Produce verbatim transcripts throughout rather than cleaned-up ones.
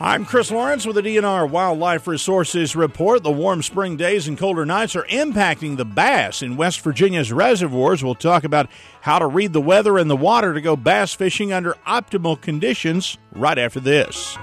I'm Chris Lawrence with the D N R Wildlife Resources Report. The warm spring days and colder nights are impacting the bass in West Virginia's reservoirs. We'll talk about how to read the weather and the water to go bass fishing under optimal conditions right after this.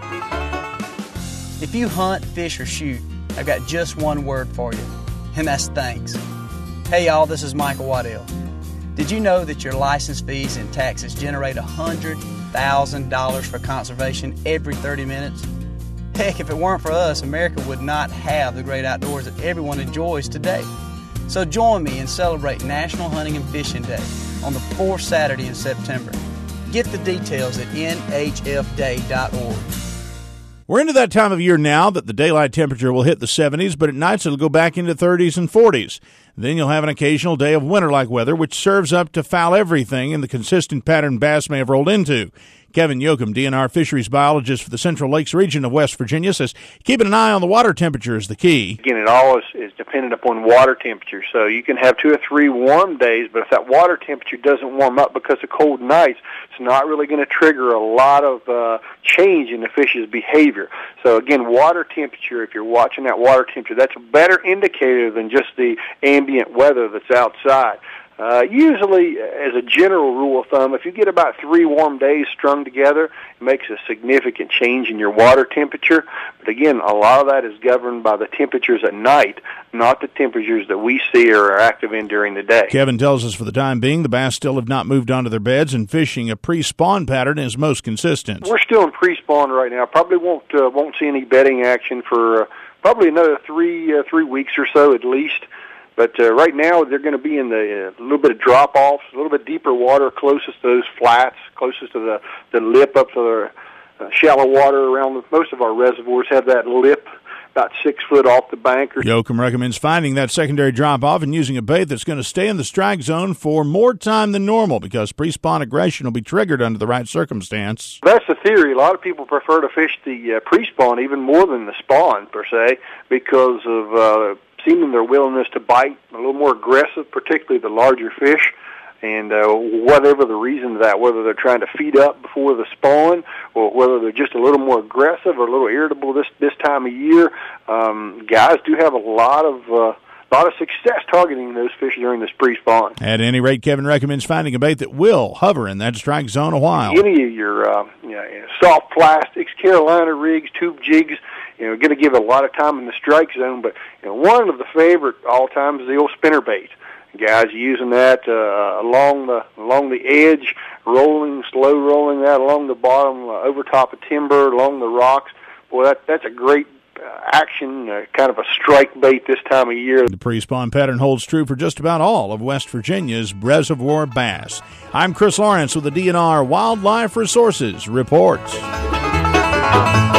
If you hunt, fish, or shoot, I've got just one word for you, and that's thanks. Hey y'all, this is Michael Waddell. Did you know that your license fees and taxes generate one hundred thousand dollars for conservation every thirty minutes? Heck, if it weren't for us, America would not have the great outdoors that everyone enjoys today. So join me and celebrate National Hunting and Fishing Day on the fourth Saturday in September. Get the details at N H F day dot org. We're into that time of year now that the daylight temperature will hit the seventies, but at nights it'll go back into thirties and forties. Then you'll have an occasional day of winter-like weather, which serves up to foul everything in the consistent pattern bass may have rolled into. Kevin Yoakum, D N R fisheries biologist for the Central Lakes region of West Virginia, says keeping an eye on the water temperature is the key. Again, it all is, is dependent upon water temperature. So you can have two or three warm days, but if that water temperature doesn't warm up because of cold nights, it's not really going to trigger a lot of uh, change in the fish's behavior. So again, water temperature, if you're watching that water temperature, that's a better indicator than just the ambient weather that's outside. Uh, usually, as a general rule of thumb, if you get about three warm days strung together, it makes a significant change in your water temperature. But again, a lot of that is governed by the temperatures at night, not the temperatures that we see or are active in during the day. Kevin tells us for the time being, the bass still have not moved onto their beds, and fishing a pre-spawn pattern is most consistent. We're still in pre-spawn right now. Probably won't uh, won't see any bedding action for uh, probably another three uh, three weeks or so at least. But uh, right now, they're going to be in the uh, little bit of drop-offs, a little bit deeper water, closest to those flats, closest to the, the lip up to the uh, shallow water around the, most of our reservoirs have that lip about six foot off the bank. Or Yoakum recommends finding that secondary drop-off and using a bait that's going to stay in the strike zone for more time than normal because pre-spawn aggression will be triggered under the right circumstance. That's the theory. A lot of people prefer to fish the uh, pre-spawn even more than the spawn, per se, because of uh, seeming their willingness to bite, a little more aggressive, particularly the larger fish. And uh, whatever the reason to that, whether they're trying to feed up before the spawn or whether they're just a little more aggressive or a little irritable this this time of year, um, guys do have a lot of uh, lot of success targeting those fish during this pre-spawn. At any rate, Kevin recommends finding a bait that will hover in that strike zone a while. Any of your uh, you know, soft plastics, Carolina rigs, tube jigs, you know, going to give it a lot of time in the strike zone. But you know, one of the favorite all time is the old spinnerbait. Guys using that uh, along the along the edge, rolling, slow rolling that along the bottom, uh, over top of timber, along the rocks. Boy, that that's a great uh, action, uh, kind of a strike bait this time of year. The pre-spawn pattern holds true for just about all of West Virginia's reservoir bass. I'm Chris Lawrence with the D N R Wildlife Resources Report.